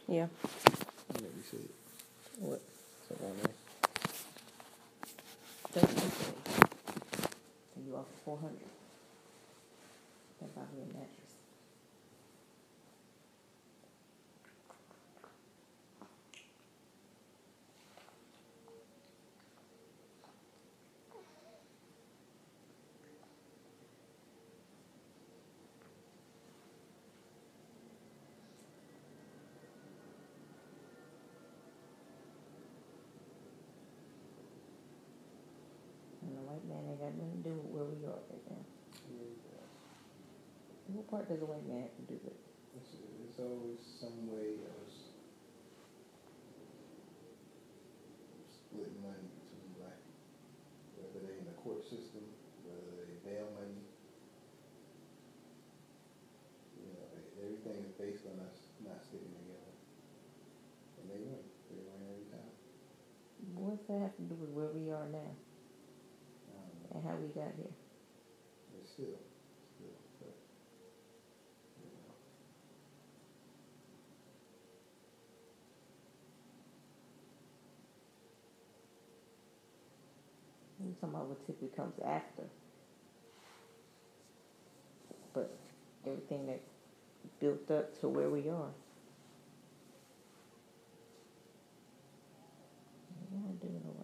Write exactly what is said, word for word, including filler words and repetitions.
Yeah. Let me see it. What? Something on there. Thirteen days. And you offer four hundred. That buy me a mattress. And the white man ain't got nothing to do with where we are right now. What part does the white man have to do with it? It's, it's always some way of s- splitting money between black people. Whether they in the court system, whether they bail money, you know, e- everything is based on us not sticking together. And they win. They win every time. What's that have to do with where we are now I don't know. and how we got here? But still, still, but, you know. We're talking about what typically comes after. But everything that built up to where we are. We're not doing no